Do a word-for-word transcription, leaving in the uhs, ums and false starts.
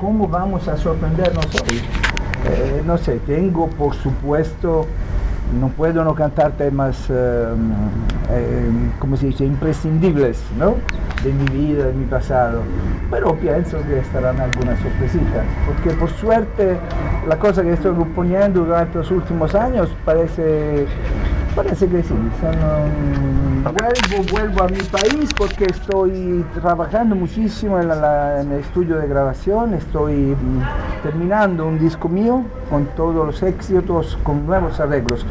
¿cómo vamos a sorprendernos hoy? Eh, no sé, tengo por supuesto, no puedo no cantar temas, eh, eh, como se dice, imprescindibles, ¿no? De mi vida, de mi pasado, pero pienso que estarán algunas sorpresitas, porque por suerte la cosa que estoy componiendo durante los últimos años parece, parece que sí, son, um, vuelvo, vuelvo a mi país porque estoy trabajando muchísimo en, la, en el estudio de grabación, estoy um, terminando un disco mío con todos los éxitos, con nuevos arreglos.